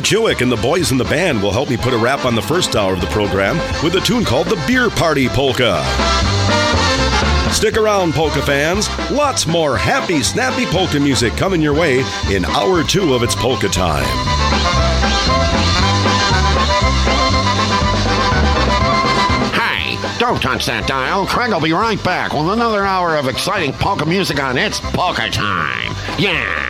Jewett and the boys in the band will help me put a wrap on the first hour of the program with a tune called the Beer Party Polka. Stick around, polka fans. Lots more happy, snappy polka music coming your way in hour 2 of It's Polka Time. Don't touch that dial. Craig will be right back with another hour of exciting polka music on It's Polka Time. Yeah!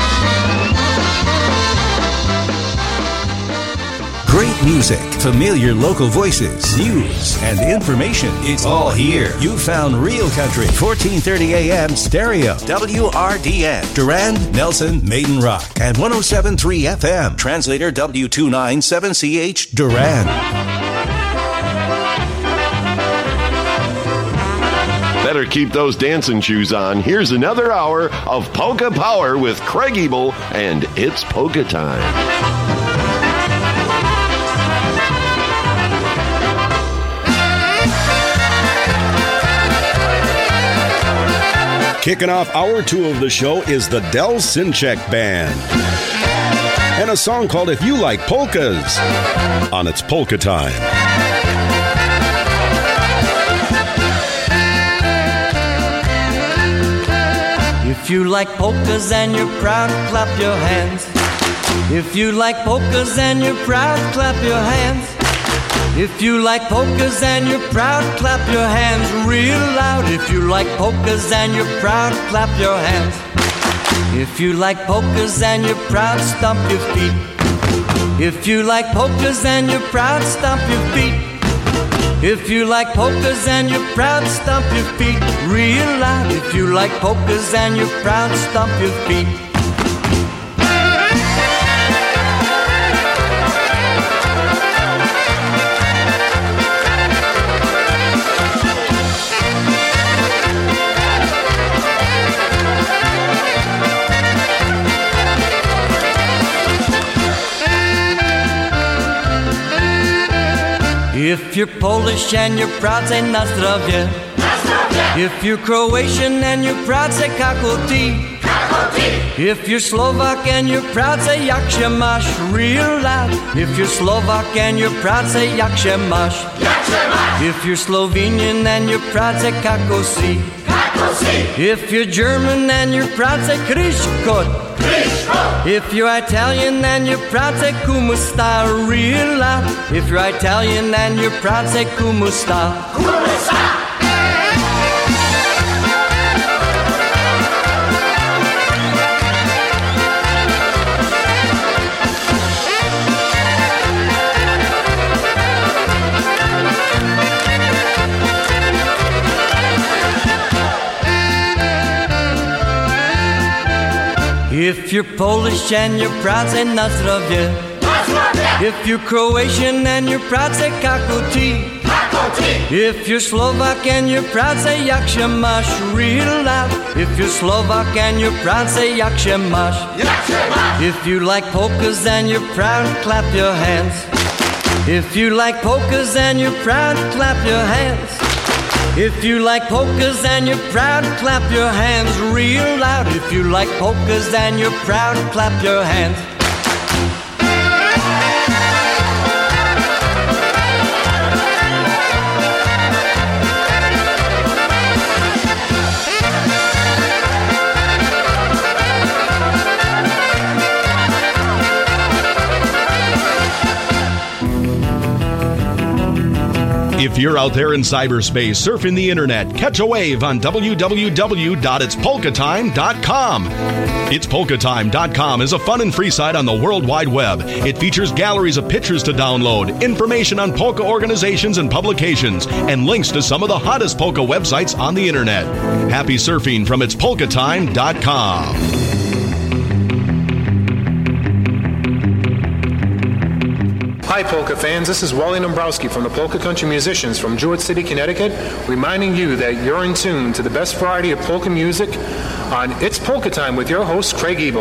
Great music, familiar local voices, news, and information. It's all here. You found Real Country, 1430 AM stereo, WRDN, Durand, Nelson, Maiden Rock, and 107.3 FM, translator W297CH, Durand. Better keep those dancing shoes on. Here's another hour of Polka Power with Craig Ebel and It's Polka Time. Kicking off hour 2 of the show is the Del Sinchek Band. And a song called If You Like Polkas on It's Polka Time. If you like polkas and you're proud, clap your hands. If you like polkas and you're proud, clap your hands. If you like polkas and you're proud, clap your hands real loud. If you like polkas and you're proud, clap your hands. If you like polkas and you're proud, stomp your feet. If you like polkas and you're proud, stomp your feet. If you like polkas and you're proud, stomp your feet real loud. If you like polkas and you're proud, stomp your feet. If you're Polish and you're proud, say na zdrowie. If you're Croatian and you're proud, say kako ti. If you're Slovak and you're proud, say jak się masz real loud. If you're Slovak and you're proud, say jak się masz. If you're Slovenian and you're proud, say kako si. If you're German and you're proud, say Krishkot. If you're Italian and you're proud, say kumusta real loud. If you're Italian and you're proud, say kumusta. Kumusta. If you're Polish and you're proud, say na zdrowie. If you're Croatian and you're proud, say kako ti. If you're Slovak and you're proud, say jak się masz real loud. If you're Slovak and you're proud, say jak się masz. If you like polkas and you're proud, clap your hands. If you like polkas and you're proud, clap your hands. If you like polkas and you're proud, clap your hands real loud. If you like polkas and you're proud, clap your hands. If you're out there in cyberspace, surfing the internet, catch a wave on www.itspolkatime.com. Itspolkatime.com is a fun and free site on the World Wide Web. It features galleries of pictures to download, information on polka organizations and publications, and links to some of the hottest polka websites on the internet. Happy surfing from itspolkatime.com. Hi, polka fans. This is Wally Dombrowski from the Polka Country Musicians from Jewett City, Connecticut, reminding you that you're in tune to the best variety of polka music on It's Polka Time with your host, Craig Ebel.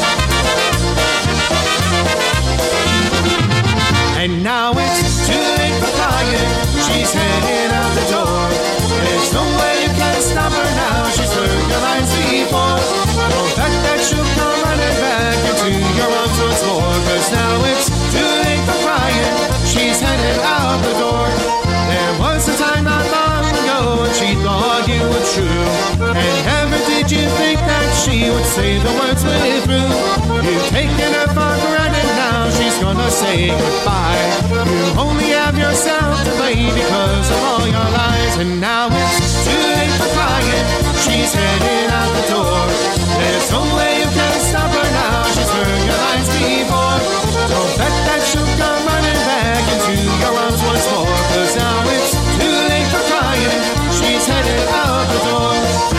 And now it's too late say the words with through. You've taken her for granted, now she's gonna say goodbye. You only have yourself to blame because of all your lies, and now it's too late for crying. She's heading out the door. There's no way you can stop her now. She's heard your lies before. Don't bet that she'll come running back into your arms once more, 'cause now it's too late for crying. She's headed out the door.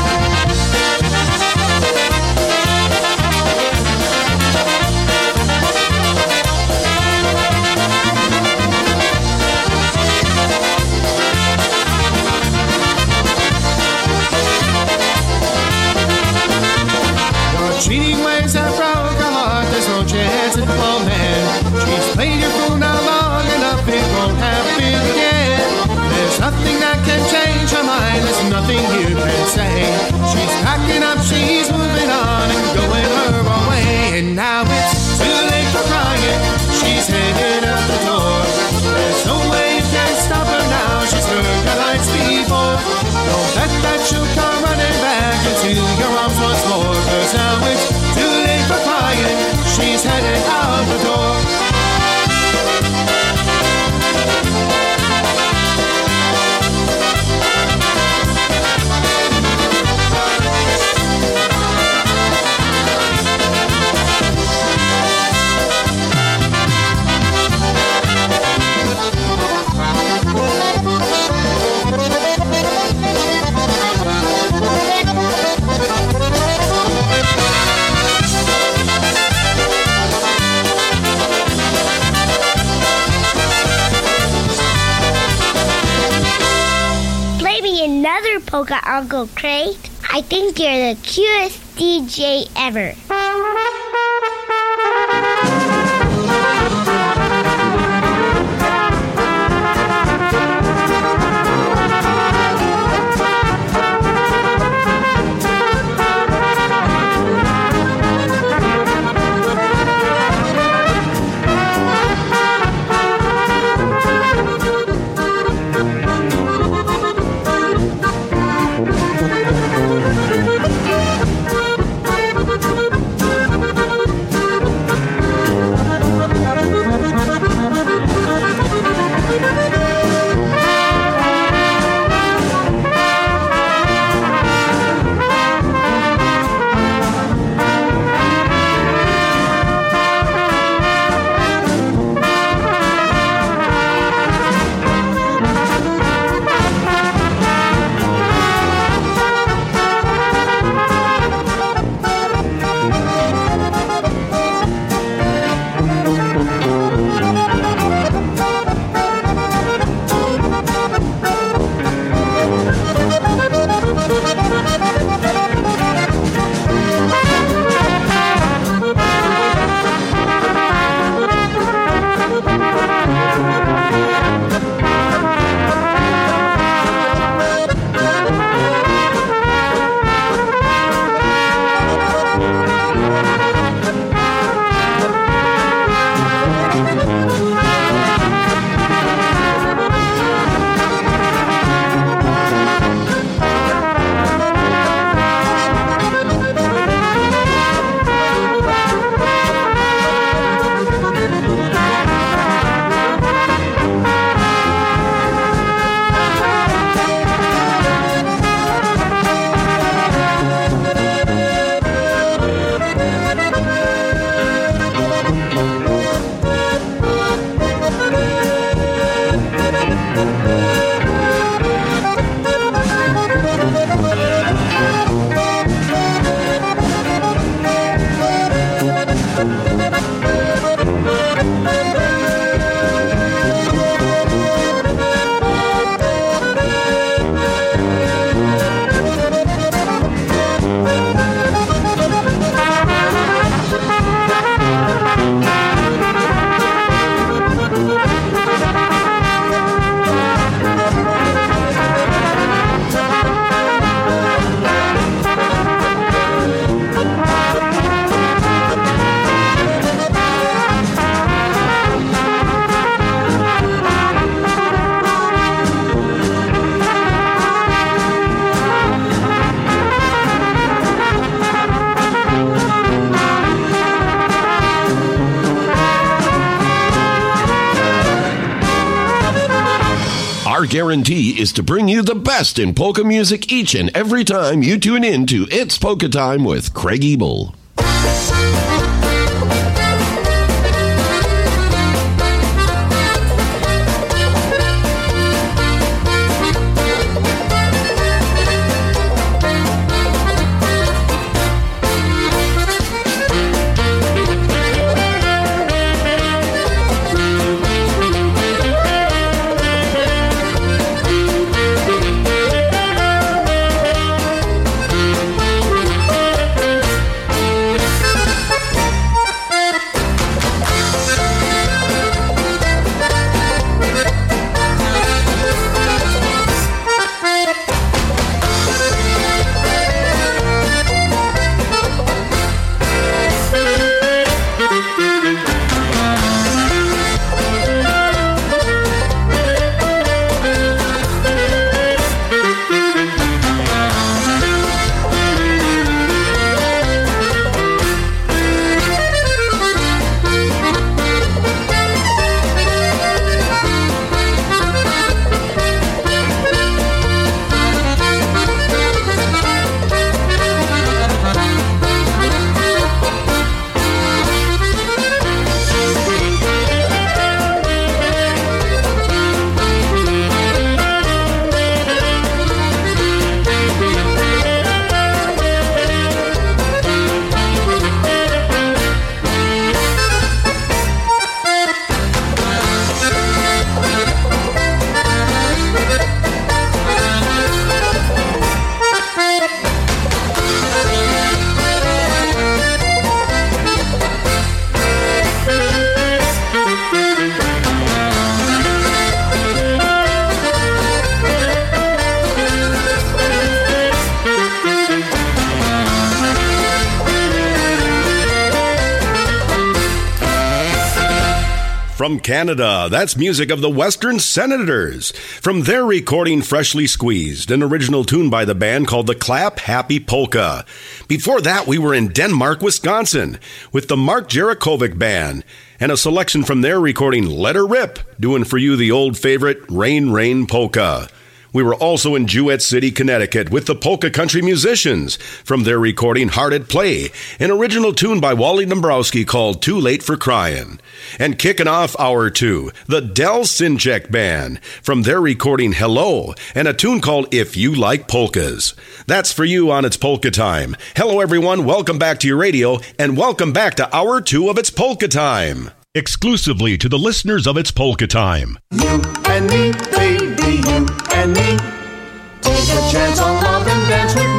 Cheating ways that broke her heart, there's no chance in for man. She's played your fool now long enough, it won't happen again. There's nothing that can change her mind, there's nothing you can say. She's packing up, she's moving on and going her own way. And now it's too late for crying, she's headed out the door. There's no way you can stop her now, she's heard your lies before. Don't bet that she'll come running back into your arms once more, 'cause now it's too late for crying, she's headed out the door. Another polka, Uncle Craig. I think you're the cutest DJ ever. Our guarantee is to bring you the best in polka music each and every time you tune in to It's Polka Time with Craig Ebel. From Canada, that's music of the Western Senators. From their recording Freshly Squeezed, an original tune by the band called the Clap Happy Polka. Before that, we were in Denmark, Wisconsin, with the Mark Jarakovic Band, and a selection from their recording Let Her Rip, doing for you the old favorite Rain Rain Polka. We were also in Jewett City, Connecticut with the Polka Country Musicians from their recording Hard at Play, an original tune by Wally Dombrowski called Too Late for Crying. And kicking off Hour 2, the Del Sinchek Band from their recording Hello, and a tune called If You Like Polkas. That's for you on It's Polka Time. Hello everyone, welcome back to your radio, and welcome back to Hour 2 of It's Polka Time. Exclusively to the listeners of It's Polka Time. You and me, baby, you and me. Take a chance on love and dance with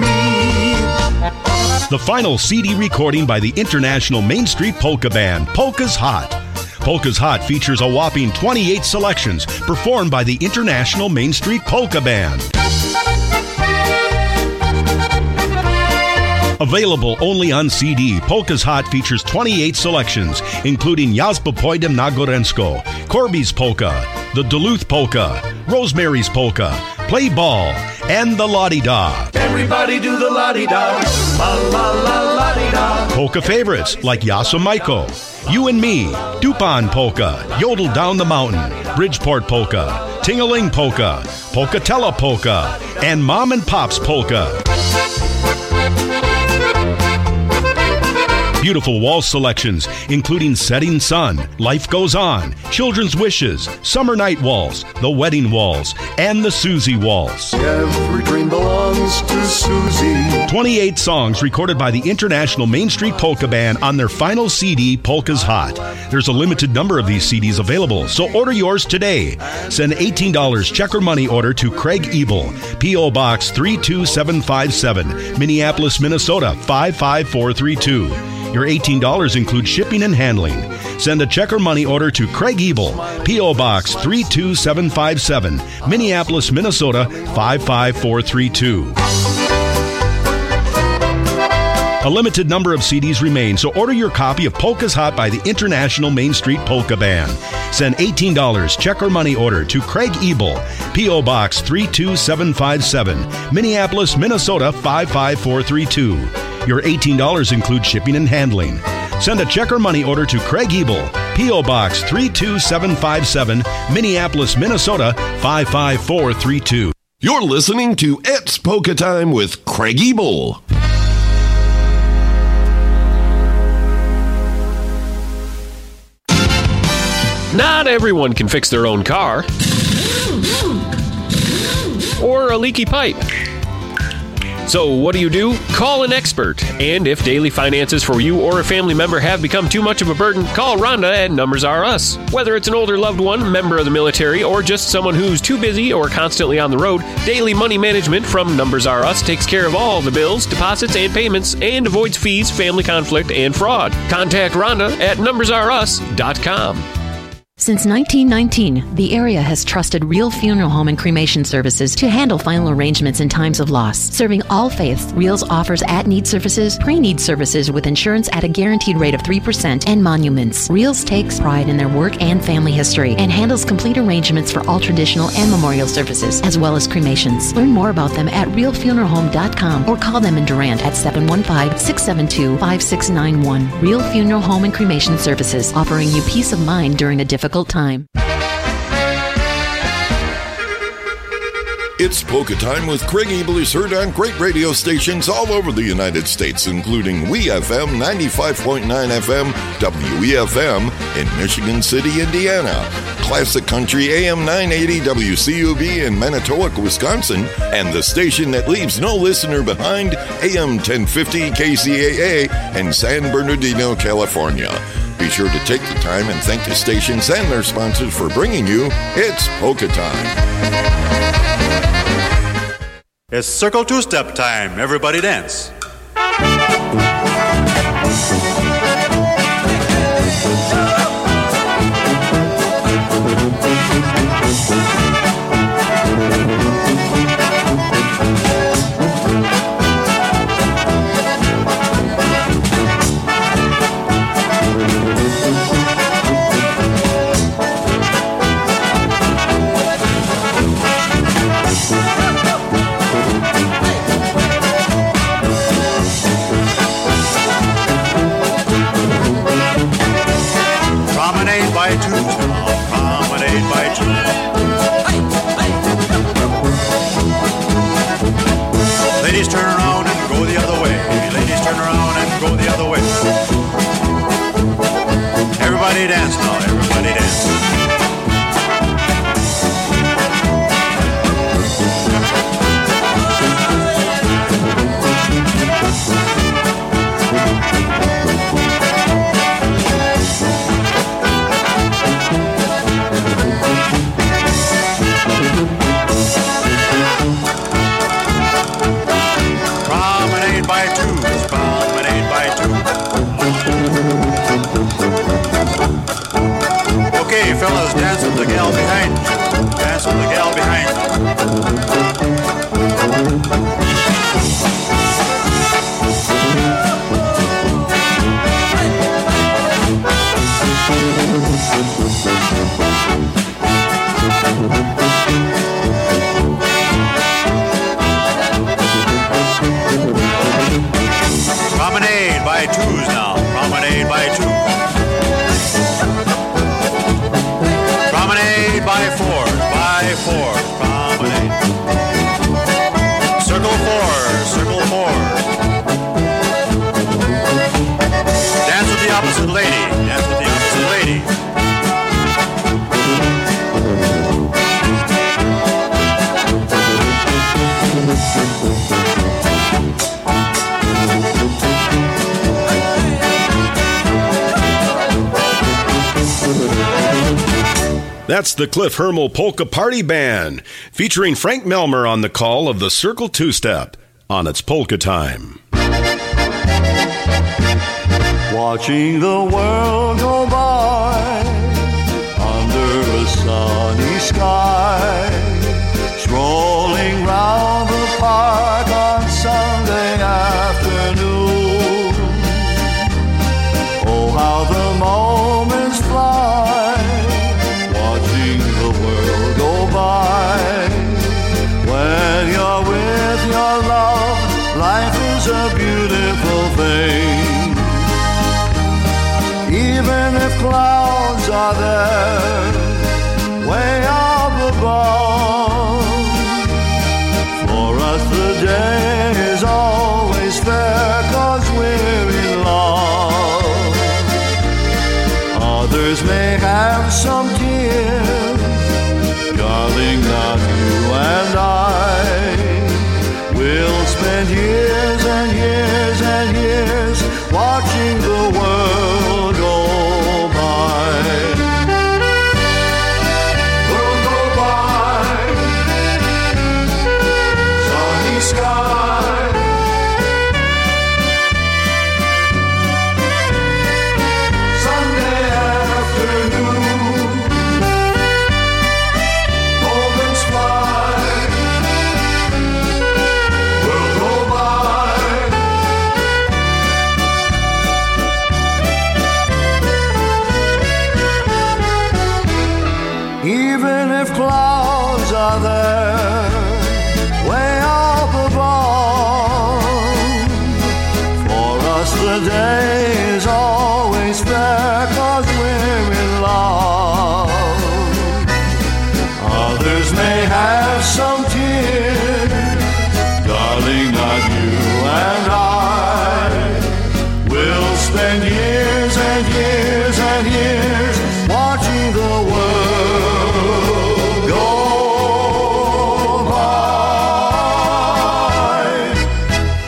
me. The final CD recording by the International Main Street Polka Band, Polka's Hot. Polka's Hot features a whopping 28 selections performed by the International Main Street Polka Band. Available only on CD, Polka's Hot features 28 selections, including Jazba Pojdem na Gorensko, Corby's Polka, the Duluth Polka, Rosemary's Polka, Play Ball, and the La-Di-Da. Everybody do the la-di-da, la-la-la-la-di-da. Polka favorites like Yasa Maiko, You and Me, Dupan Polka, Yodel Down the Mountain, Bridgeport Polka, Ting-a-Ling Polka, Polkatella Polka, and Mom and Pop's Polka. Beautiful waltz selections, including Setting Sun, Life Goes On, Children's Wishes, Summer Night Waltz, The Wedding Waltz, and the Susie Waltz. Every dream belongs to Susie. 28 songs recorded by the International Main Street Polka Band on their final CD, Polka's Hot. There's a limited number of these CDs available, so order yours today. Send $18 check or money order to Craig Ebel, P.O. Box 32757, Minneapolis, Minnesota 55432. Your $18 includes shipping and handling. Send a check or money order to Craig Ebel, P.O. Box 32757, Minneapolis, Minnesota 55432. A limited number of CDs remain, so order your copy of Polka's Hot by the International Main Street Polka Band. Send $18 check or money order to Craig Ebel, P.O. Box 32757, Minneapolis, Minnesota 55432. Your $18 includes shipping and handling. Send a check or money order to Craig Ebel, P.O. Box 32757, Minneapolis, Minnesota 55432. You're listening to It's Polka Time with Craig Ebel. Not everyone can fix their own car or a leaky pipe. So what do? Call an expert. And if daily finances for you or a family member have become too much of a burden, call Rhonda at Numbers R Us. Whether it's an older loved one, member of the military, or just someone who's too busy or constantly on the road, Daily Money Management from Numbers R Us takes care of all the bills, deposits, and payments and avoids fees, family conflict, and fraud. Contact Rhonda at numbersrus.com. Since 1919, the area has trusted Real Funeral Home and Cremation Services to handle final arrangements in times of loss. Serving all faiths, Reals offers at-need services, pre-need services with insurance at a guaranteed rate of 3%, and monuments. Reals takes pride in their work and family history and handles complete arrangements for all traditional and memorial services, as well as cremations. Learn more about them at realfuneralhome.com or call them in Durant at 715-672-5691. Real Funeral Home and Cremation Services, offering you peace of mind during a difficult time. It's Polka Time with Craig Ebel is heard on great radio stations all over the United States, including WeFM 95.9 FM, WEFM in Michigan City, Indiana, Classic Country AM 980 WCUB in Manitowoc, Wisconsin, and the station that leaves no listener behind, AM 1050 KCAA in San Bernardino, California. Be sure to take the time and thank the stations and their sponsors for bringing you It's Polka Time. It's Circle Two-Step time. Everybody dance. Ladies, turn around and go the other way. Ladies, turn around and go the other way. Everybody dance now. Everybody dance. Okay, fellas, dance with the gal behind you. Dance with the gal behind Promenade by twos now. Promenade by twos. Promenade by fours, promenade. Circle fours. Dance with the opposite lady, That's the Cliff Hermel Polka Party Band, featuring Frank Melmer on the call of the Circle Two-Step on It's Polka Time. Watching the world go by under a sunny sky, strolling round the park on Sunday afternoon. Oh, how the moments fly, watching the world go by. When you're with your love, life is a beautiful thing. Even if clouds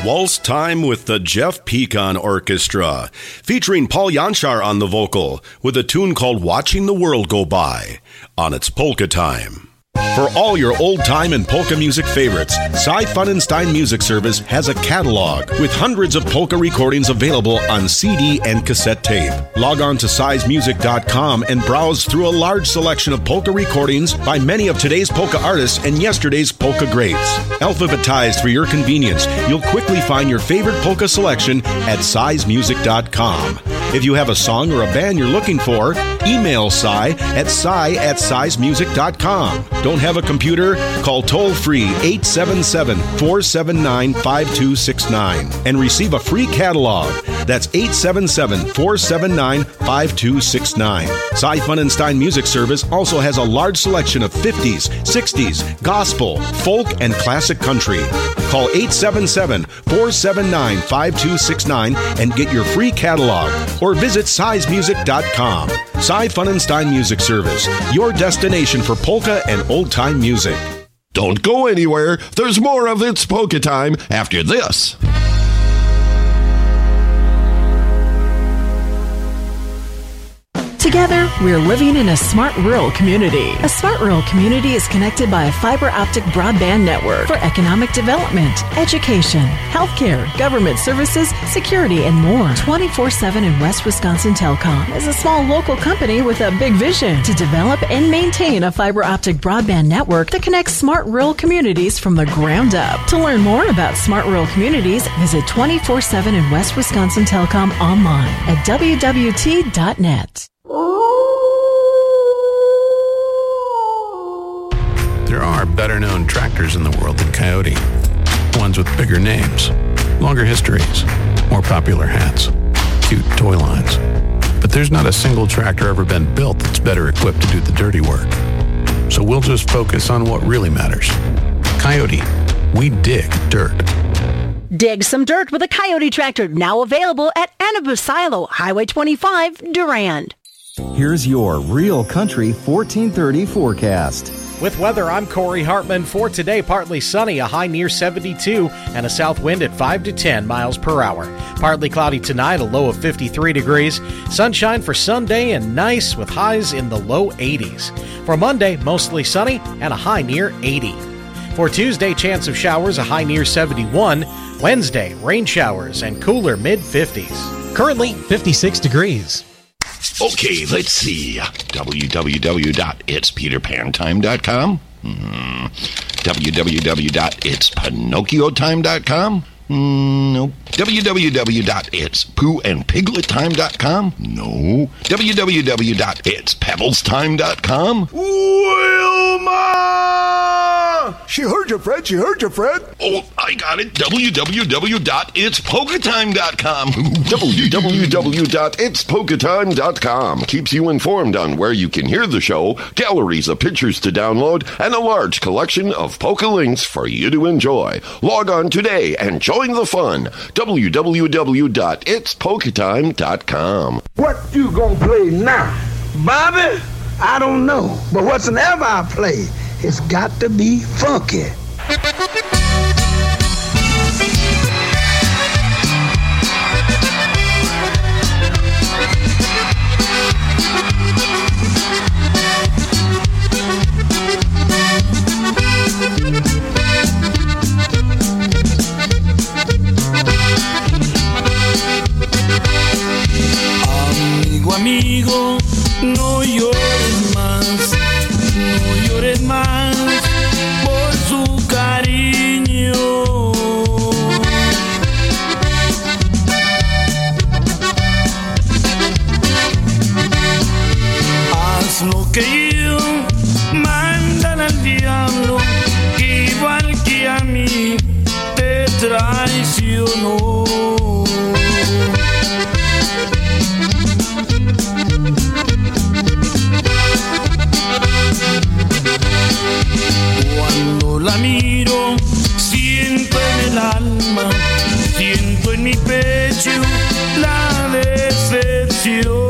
Waltz Time with the Jeff Pecan Orchestra, featuring Paul Janschar on the vocal, with a tune called Watching the World Go By, on its Polka Time. For all your old-time and polka music favorites, Cy Funenstein Music Service has a catalog with hundreds of polka recordings available on CD and cassette tape. Log on to sizemusic.com and browse through a large selection of polka recordings by many of today's polka artists and yesterday's polka greats. Alphabetized for your convenience, you'll quickly find your favorite polka selection at sizemusic.com. If you have a song or a band you're looking for, email Cy at sizemusic.com. Don't have a computer? Call toll-free 877-479-5269 and receive a free catalog. That's 877-479-5269. Cy Funenstein Music Service also has a large selection of 50s, 60s, gospel, folk, and classic country. Call 877-479-5269 and get your free catalog, or visit sizemusic.com. Cy Funenstein Music Service, your destination for polka and old-time music. Don't go anywhere. There's more of It's Polka Time after this. Together, we're living in a smart rural community. A smart rural community is connected by a fiber optic broadband network for economic development, education, healthcare, government services, security, and more. 24/7 in West Wisconsin Telecom is a small local company with a big vision to develop and maintain a fiber optic broadband network that connects smart rural communities from the ground up. To learn more about smart rural communities, visit 24/7 in West Wisconsin Telecom online at wwt.net. There are better-known tractors in the world than Coyote. Ones with bigger names, longer histories, more popular hats, cute toy lines. But there's not a single tractor ever been built that's better equipped to do the dirty work. So we'll just focus on what really matters. Coyote, we dig dirt. Dig some dirt with a Coyote tractor, now available at Anabu Silo, Highway 25, Durand. Here's your Real Country 1430 forecast. With weather, I'm Corey Hartman. For today, partly sunny, a high near 72, and a south wind at 5 to 10 miles per hour. Partly cloudy tonight, a low of 53 degrees. Sunshine for Sunday and nice with highs in the low 80s. For Monday, mostly sunny and a high near 80. For Tuesday, chance of showers, a high near 71. Wednesday, rain showers and cooler mid-50s. Currently, 56 degrees. Okay, let's see. www.itspeterpantime.com. www.itspinocchiotime.com. No. www.itspooandpiglettime.com. No. www.itspebblestime.com. Wilma! She heard you, Fred. She heard you, Fred. Oh, I got it. www.itspolkatime.com. www.itspolkatime.com keeps you informed on where you can hear the show, galleries of pictures to download, and a large collection of polka links for you to enjoy. Log on today and join the fun. www.itspolkatime.com. What you gonna play now? Bobby? I don't know. But whatsoever I play, it's got to be funky. Amigo, amigo, no llores más, no llores más por su cariño. Haz lo que yo, mándale al diablo, igual que a mí te traicionó. Cuando la miro, siento en el alma, siento en mi pecho la decepción.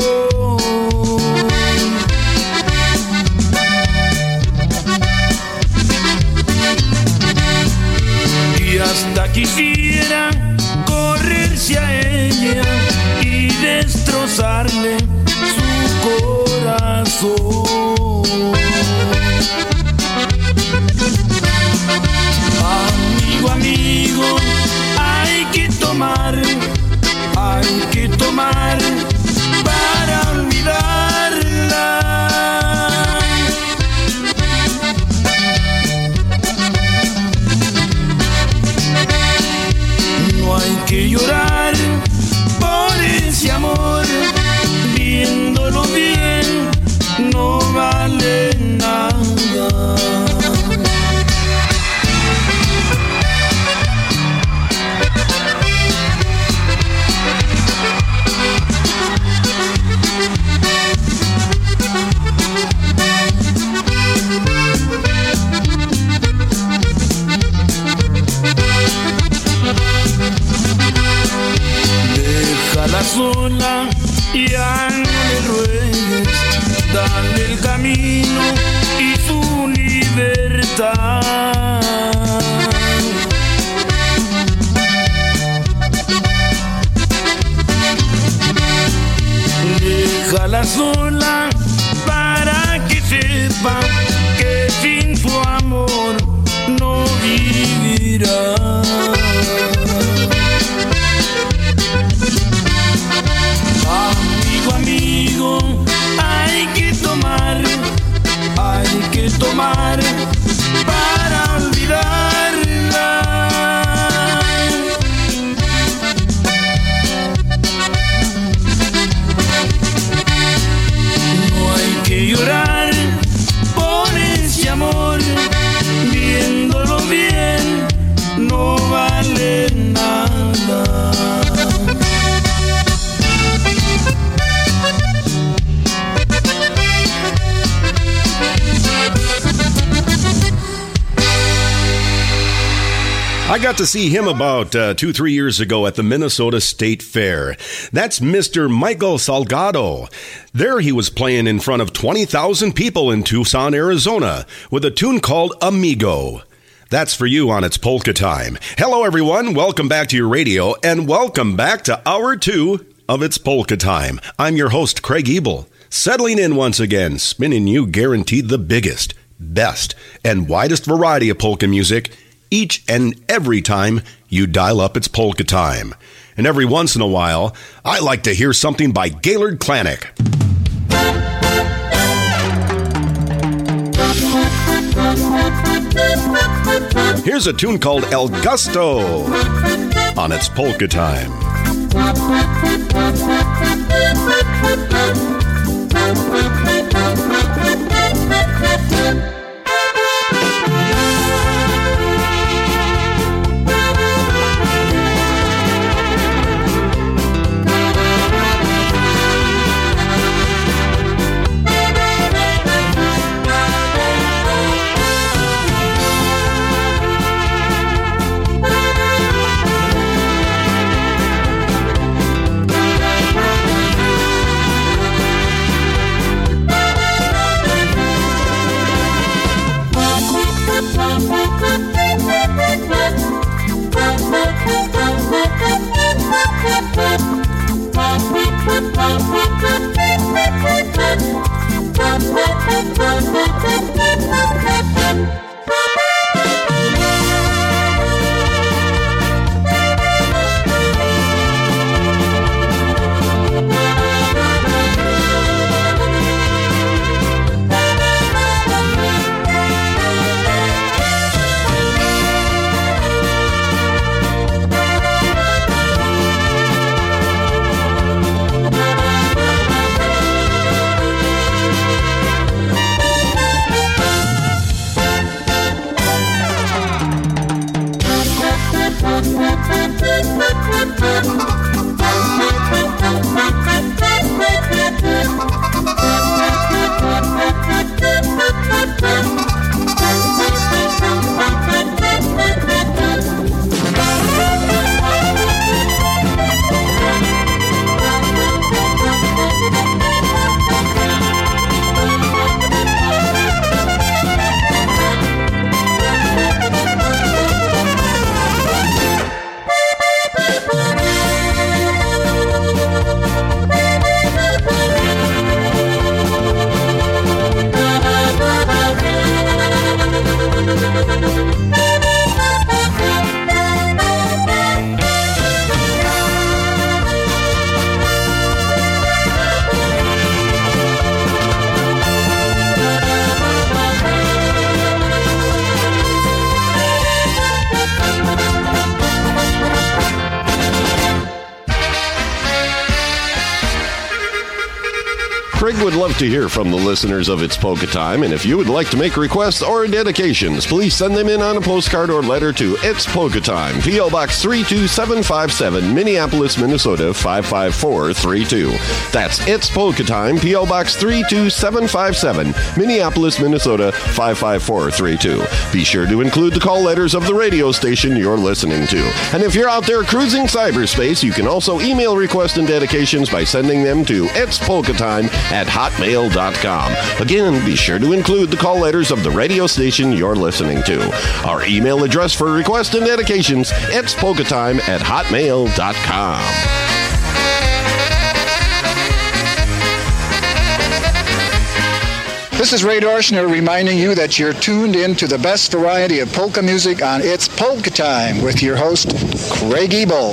Y hasta quisiera robarle su corazón. Amigo, amigo, hay que tomar para olvidarla. No hay que llorar por ese amor, viéndolo bien, no vale nada. Déjala sola, ya no le ruegues, dale el camino y su libertad. Déjala sola para que sepa que sin su amor no vivirá. Amigo, amigo, hay que tomar para olvidarla. No hay que llorar por ese amor, viéndolo bien, no vale nada. I got to see him about 2-3 years ago at the Minnesota State Fair. That's Mr. Michael Salgado. There he was playing in front of 20,000 people in Tucson, Arizona, with a tune called Amigo. That's for you on It's Polka Time. Hello, everyone. Welcome back to your radio, and welcome back to Hour 2 of It's Polka Time. I'm your host, Craig Ebel, settling in once again, spinning you guaranteed the biggest, best, and widest variety of polka music each and every time you dial up It's Polka Time. And every once in a while, I like to hear something by Gaylord Klanek. Here's a tune called El Gusto on It's Polka Time. Greg would love to hear from the listeners of It's Polka Time, and if you would like to make requests or dedications, please send them in on a postcard or letter to It's Polka Time, P.O. Box 32757, Minneapolis, Minnesota 55432. That's It's Polka Time, P.O. Box 32757, Minneapolis, Minnesota 55432. Be sure to include the call letters of the radio station you're listening to. And if you're out there cruising cyberspace, you can also email requests and dedications by sending them to itspolkatime@hotmail.com. Again, be sure to include the call letters of the radio station you're listening to. Our email address for requests and dedications, itspolkatime@hotmail.com. This is Ray Dorschner reminding you that you're tuned in to the best variety of polka music on It's Polka Time with your host, Craig Ebel.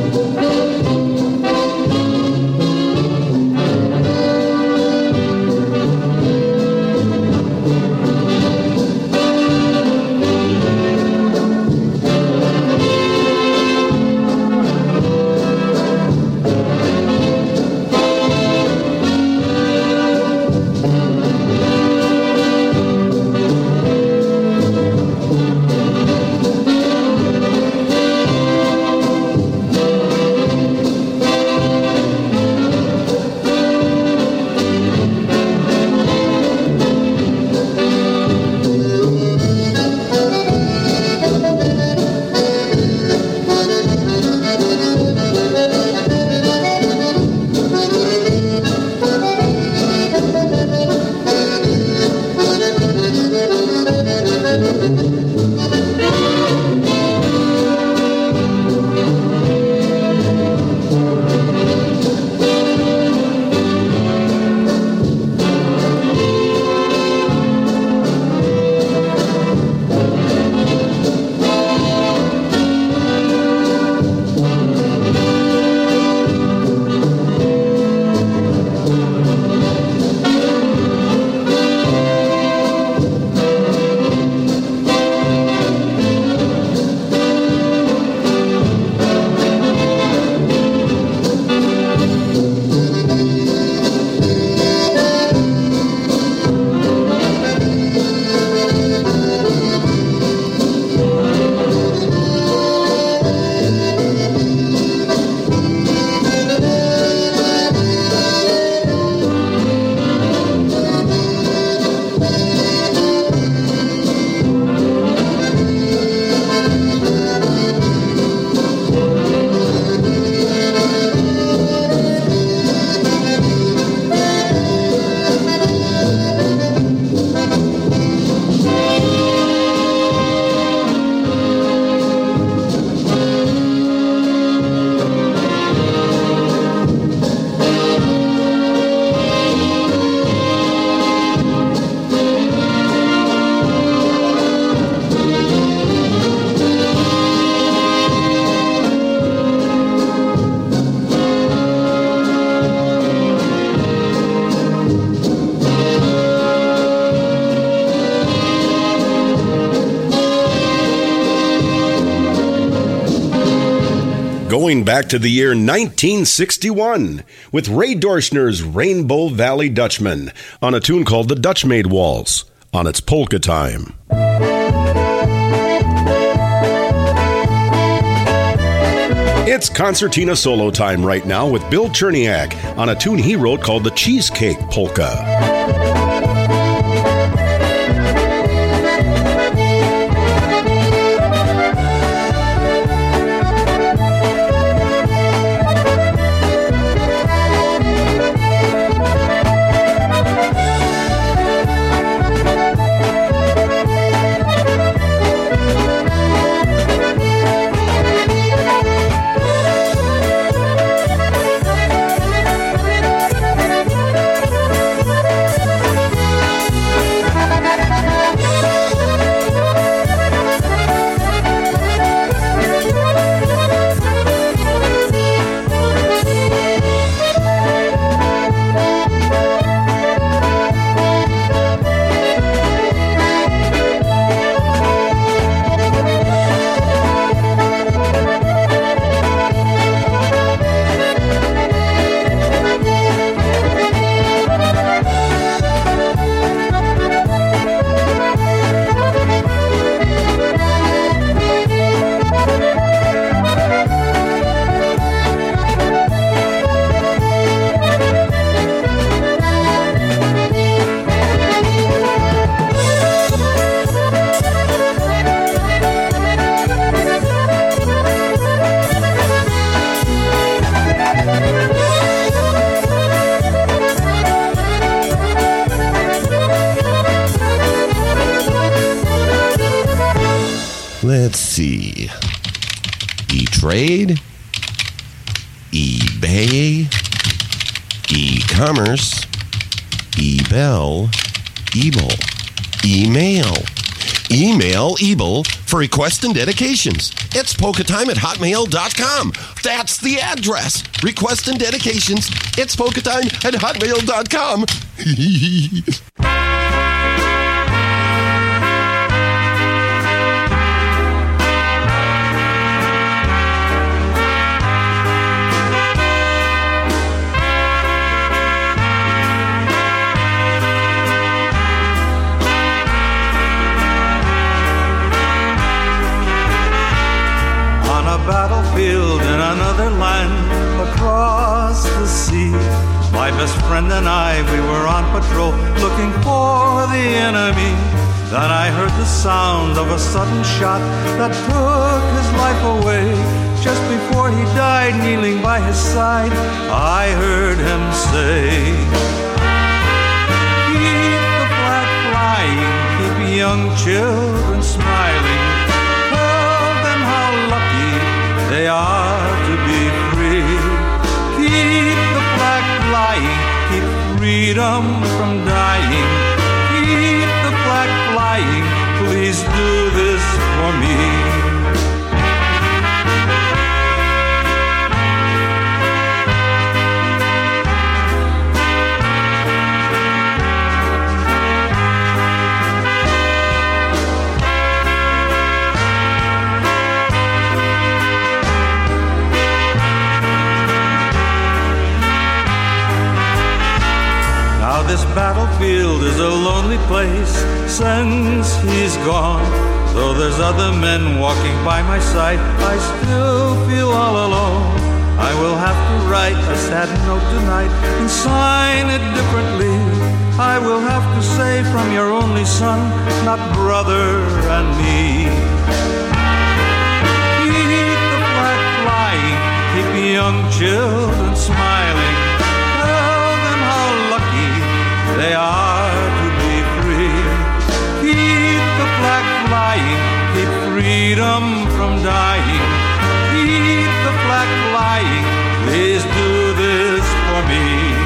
Going back to the year 1961 with Ray Dorschner's Rainbow Valley Dutchman on a tune called The Dutch Maid Waltz on It's Polka Time. It's concertina solo time right now with Bill Cherniak on a tune he wrote called The Cheesecake Polka. Let's see. E-Trade, eBay, e-commerce, eBell, Ebel, email. Email Ebel for requests and dedications. It's polkatime@hotmail.com. That's the address. Requests and dedications. It's polkatime@hotmail.com. Battlefield in another land across the sea. My best friend and I, we were on patrol looking for the enemy. Then I heard the sound of a sudden shot that took his life away. Just before he died, kneeling by his side, I heard him say, keep the flag flying, keep young children smiling. They are to be free. Keep the flag flying, keep freedom from dying. Keep the flag flying, please do this for me. This battlefield is a lonely place since he's gone. Though there's other men walking by my side, I still feel all alone. I will have to write a sad note tonight and sign it differently. I will have to say from your only son, not brother and me. Keep the flag flying, keep young children smiling. They are to be free. Keep the flag flying, keep freedom from dying. Keep the flag flying, please do this for me.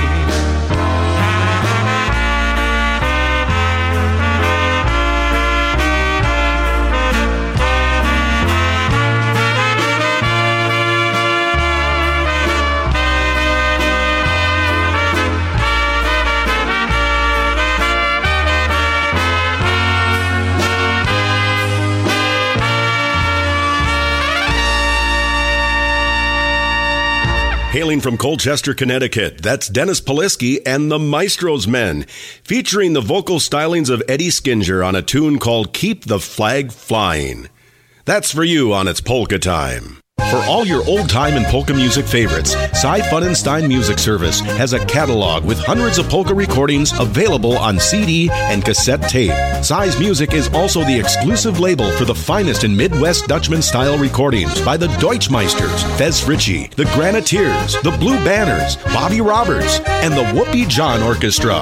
Hailing from Colchester, Connecticut, that's Dennis Polisky and the Maestro's Men, featuring the vocal stylings of Eddie Skinger on a tune called Keep the Flag Flying. That's for you on It's Polka Time. For all your old-time and polka music favorites, Cy Funenstein Music Service has a catalog with hundreds of polka recordings available on CD and cassette tape. Cy's Music is also the exclusive label for the finest in Midwest Dutchman-style recordings by the Deutschmeisters, Fez Fritchie, the Graniteers, the Blue Banners, Bobby Roberts, and the Whoopie John Orchestra.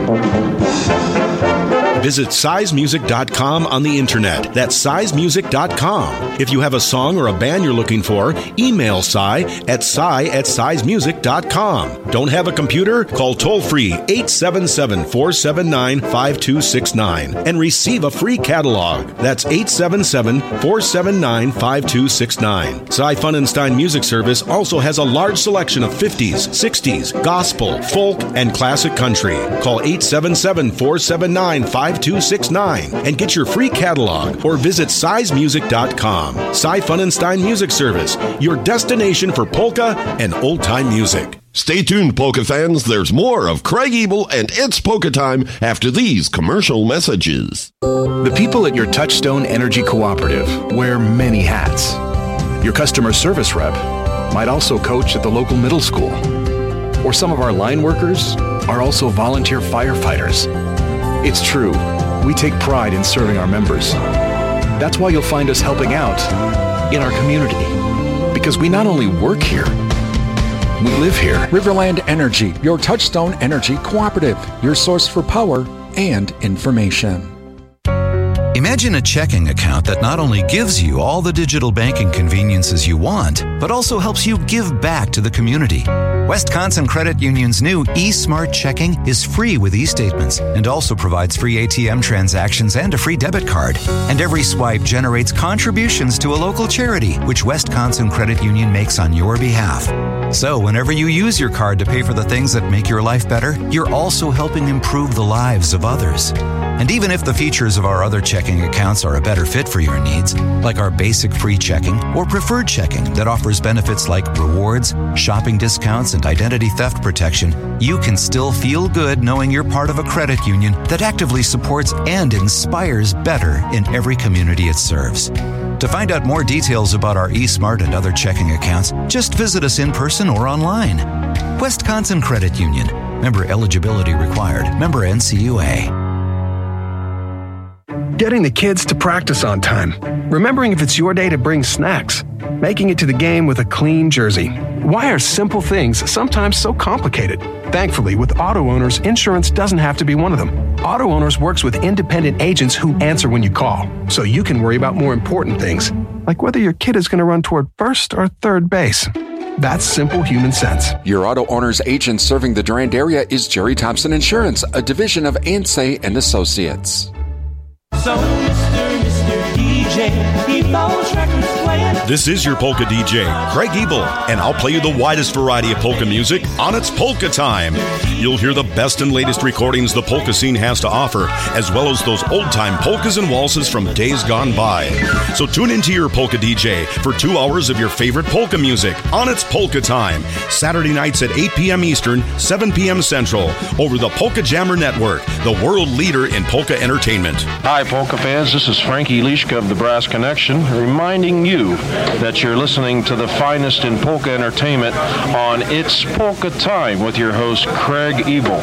Visit sizemusic.com on the internet. That's sizemusic.com. If you have a song or a band you're looking for, email Cy at sizemusic.com. Don't have a computer? Call toll-free 877-479-5269 and receive a free catalog. That's 877-479-5269. Cy Funenstein Music Service also has a large selection of 50s, 60s, gospel, folk, and classic country. Call 877-479-5269 and get your free catalog or visit sizemusic.com. Cy Funenstein Music Service, your destination for polka and old-time music. Stay tuned, polka fans. There's more of Craig Ebel and It's Polka Time after these commercial messages. The people at your Touchstone Energy Cooperative wear many hats. Your customer service rep might also coach at the local middle school. Or some of our line workers are also volunteer firefighters. It's true, we take pride in serving our members. That's why you'll find us helping out in our community. Because we not only work here, we live here. Riverland Energy, your Touchstone Energy Cooperative, your source for power and information. Imagine a checking account that not only gives you all the digital banking conveniences you want, but also helps you give back to the community. Wisconsin Credit Union's new eSmart Checking is free with e-statements and also provides free ATM transactions and a free debit card. And every swipe generates contributions to a local charity, which Wisconsin Credit Union makes on your behalf. So whenever you use your card to pay for the things that make your life better, you're also helping improve the lives of others. And even if the features of our other checking accounts are a better fit for your needs, like our basic free checking or preferred checking that offers benefits like rewards, shopping discounts, and identity theft protection, you can still feel good knowing you're part of a credit union that actively supports and inspires better in every community it serves. To find out more details about our eSmart and other checking accounts, just visit us in person or online. Wisconsin Credit Union. Member eligibility required. Member NCUA. Getting the kids to practice on time. Remembering if it's your day to bring snacks. Making it to the game with a clean jersey. Why are simple things sometimes so complicated? Thankfully, with Auto Owners, insurance doesn't have to be one of them. Auto Owners works with independent agents who answer when you call, so you can worry about more important things, like whether your kid is going to run toward first or third base. That's simple human sense. Your Auto Owners agent serving the Durand area is Jerry Thompson Insurance, a division of Ansay and Associates. So, Mr. DJ, keep those records playing. This is your Polka DJ, Craig Ebel, and I'll play you the widest variety of polka music on its Polka Time. You'll hear the best and latest recordings the polka scene has to offer, as well as those old-time polkas and waltzes from days gone by. So tune into your Polka DJ for 2 hours of your favorite polka music on its Polka Time, Saturday nights at 8 p.m. Eastern, 7 p.m. Central, over the Polka Jammer Network, the world leader in polka entertainment. Hi, polka fans. This is Frankie Lischka of the Brass Connection, reminding you that you're listening to the finest in polka entertainment on It's Polka Time with your host, Craig Ebel.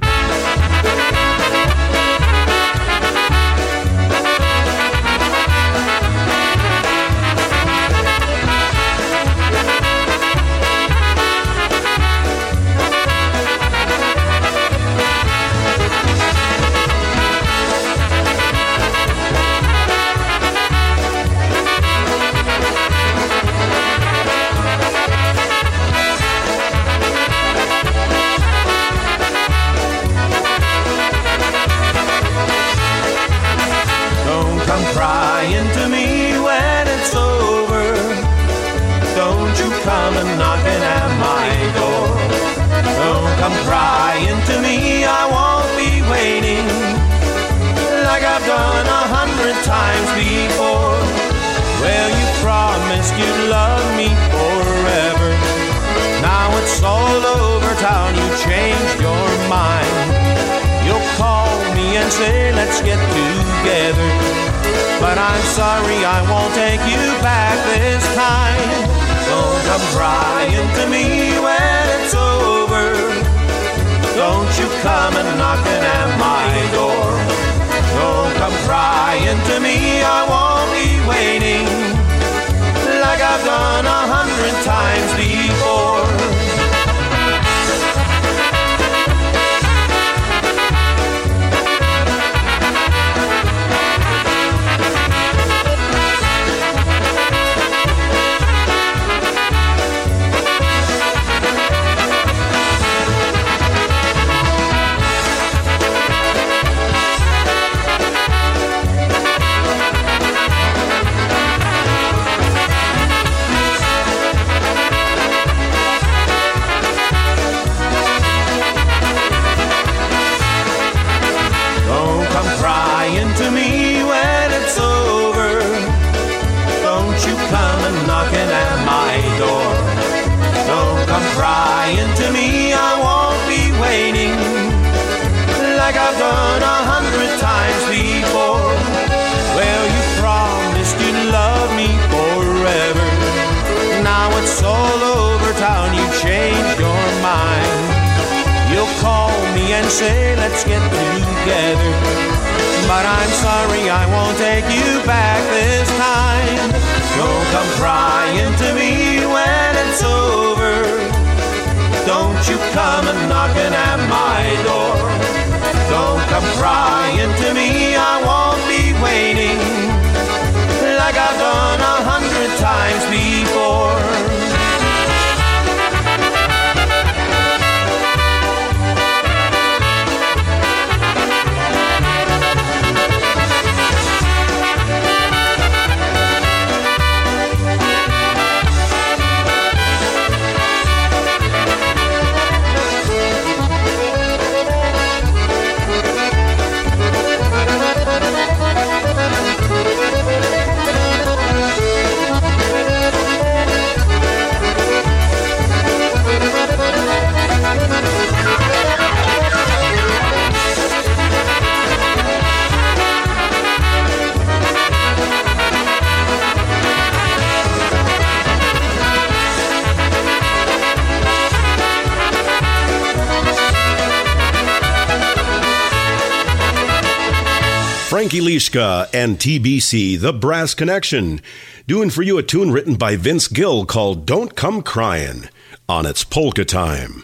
Say let's get together, but I'm sorry I won't take you back this time. Don't come crying to me when it's over. Don't you come and knocking at my door. Don't come crying to me, I won't be waiting like I've done 100 times before. Crying to me, I won't be waiting like I've done 100 times before. Well, you promised you'd love me forever. Now it's all over town, you changed your mind. You'll call me and say, let's get together, but I'm sorry I won't take you back this time. Don't come crying to me when it's over. Don't you come and knocking at my door. Don't come crying to me, I won't be waiting Frankie Lishka and TBC, The Brass Connection, doing for you a tune written by Vince Gill called Don't Come Crying on It's Polka Time.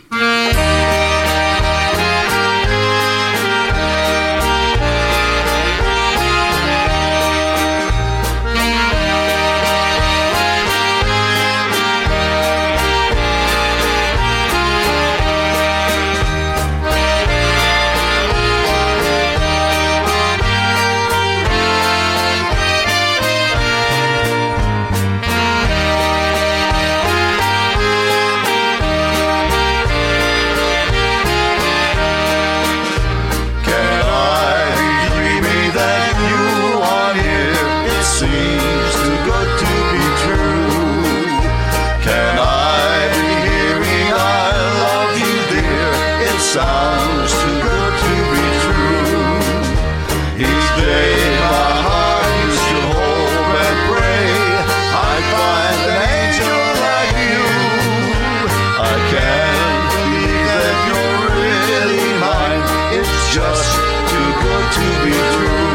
Sounds too good to be true. Each day my heart used to hope and pray I'd find an angel like you. I can't believe that you're really mine. It's just too good to be true.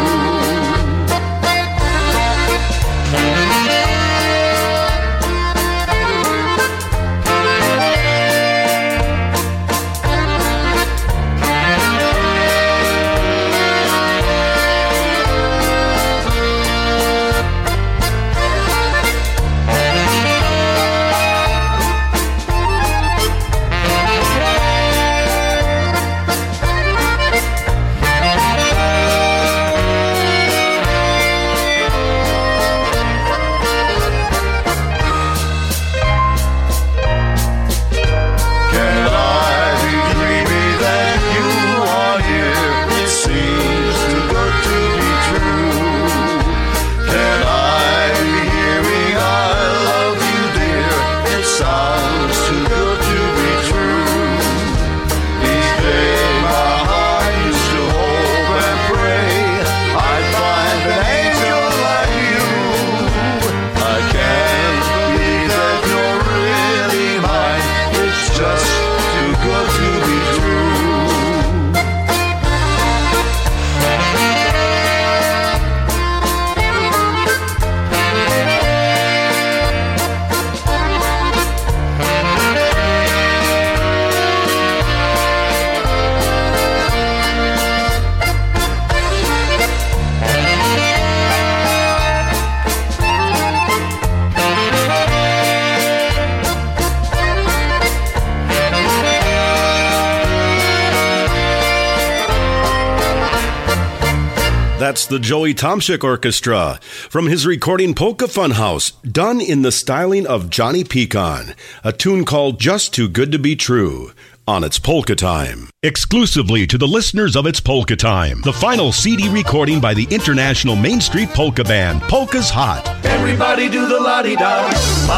That's the Joey Tomchik Orchestra from his recording Polka Funhouse, done in the styling of Johnny Pecan, a tune called Just Too Good to Be True on It's Polka Time. Exclusively to the listeners of It's Polka Time, the final CD recording by the international Main Street Polka Band, Polka's Hot. Everybody do the la-di-da,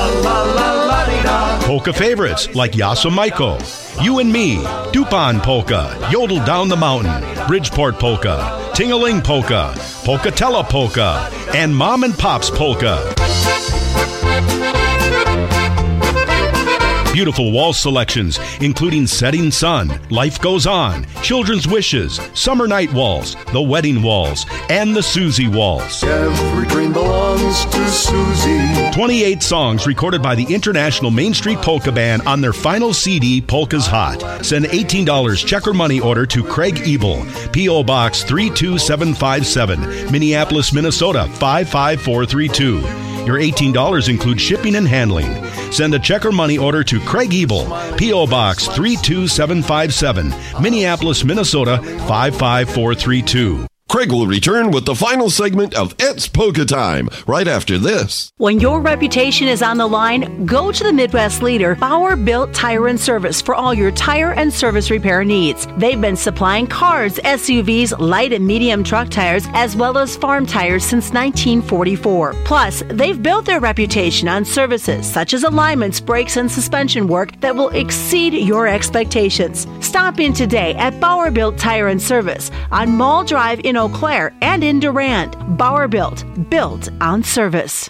la-la-la-la-di-da. Polka favorites like Yasa Maiko, You and Me, Dupan Polka, Yodel Down the Mountain, Bridgeport Polka, Ting-a-Ling Polka, Polkatella Polka, and Mom and Pop's Polka. Beautiful waltz selections, including Setting Sun, Life Goes On, Children's Wishes, Summer Night Waltz, The Wedding Waltz, and the Susie Waltz. Every dream belongs to Susie. 28 songs recorded by the International Main Street Polka Band on their final CD, Polka's Hot. Send $18 check or money order to Craig Ebel, P.O. Box 32757, Minneapolis, Minnesota 55432. Your $18 includes shipping and handling. Send a check or money order to Craig Ebel, P.O. Box 32757, Minneapolis, Minnesota 55432. Craig will return with the final segment of It's Polka Time right after this. When your reputation is on the line, go to the Midwest leader, Bauer Built Tire and Service, for all your tire and service repair needs. They've been supplying cars, SUVs, light and medium truck tires, as well as farm tires since 1944. Plus, they've built their reputation on services such as alignments, brakes, and suspension work that will exceed your expectations. Stop in today at Bauer Built Tire and Service on Mall Drive in Eau Claire and in Durand. Bauer Built on service.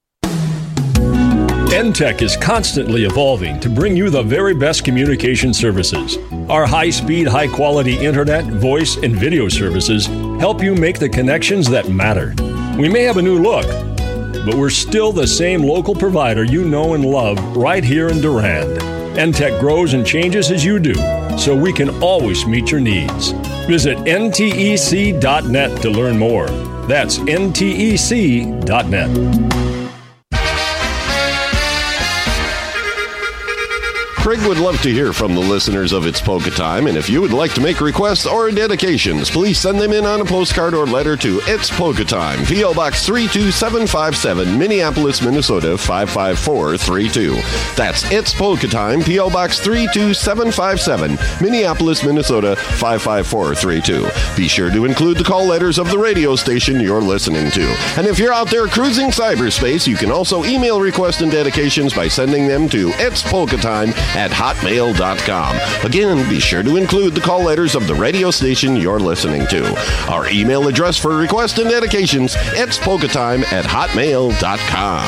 NTech is constantly evolving to bring you the very best communication services. Our high-speed, high-quality internet, voice, and video services help you make the connections that matter. We may have a new look, but we're still the same local provider you know and love right here in Durand. NTech grows and changes as you do, so we can always meet your needs. Visit ntec.net to learn more. That's ntec.net. Craig would love to hear from the listeners of It's Polka Time, and if you would like to make requests or dedications, please send them in on a postcard or letter to It's Polka Time, P.O. Box 32757, Minneapolis, Minnesota 55432. That's It's Polka Time, P.O. Box 32757, Minneapolis, Minnesota 55432. Be sure to include the call letters of the radio station you're listening to. And if you're out there cruising cyberspace, you can also email requests and dedications by sending them to itspolkatime@hotmail.com. Again, be sure to include the call letters of the radio station you're listening to. Our email address for requests and dedications, itspolkatime@hotmail.com.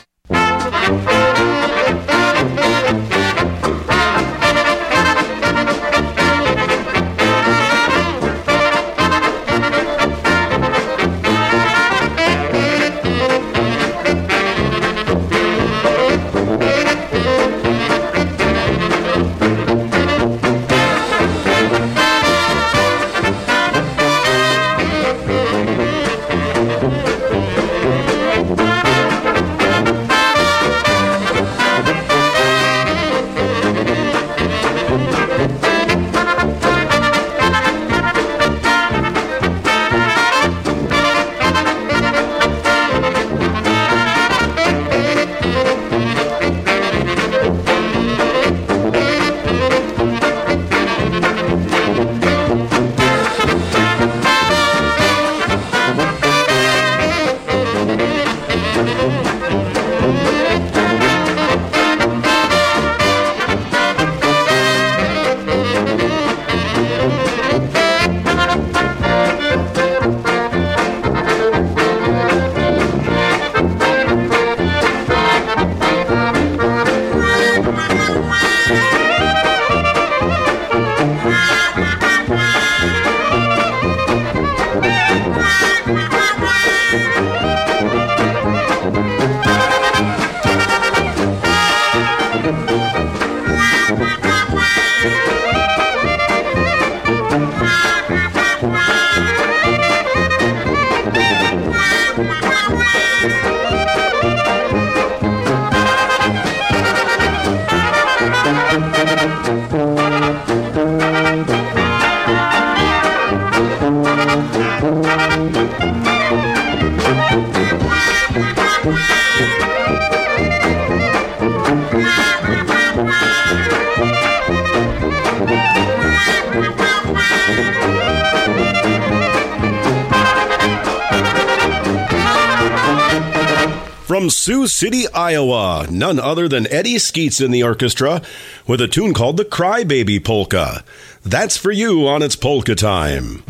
From Sioux City, Iowa, none other than Eddie Skeets in the orchestra with a tune called the Crybaby Polka. That's for you on It's Polka Time.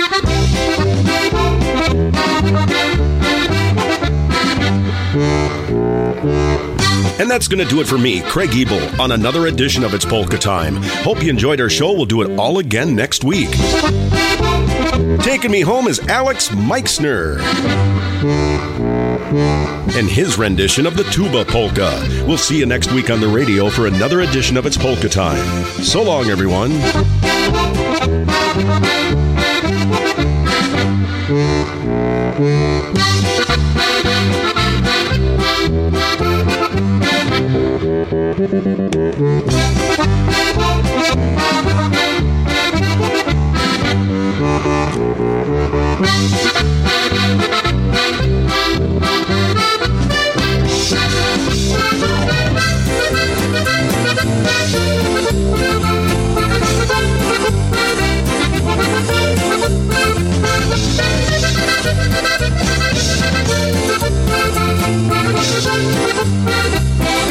And that's going to do it for me, Craig Ebel, on another edition of It's Polka Time. Hope you enjoyed our show. We'll do it all again next week. Taking me home is Alex Meixner and his rendition of the Tuba Polka. We'll see you next week on the radio for another edition of It's Polka Time. So long, everyone.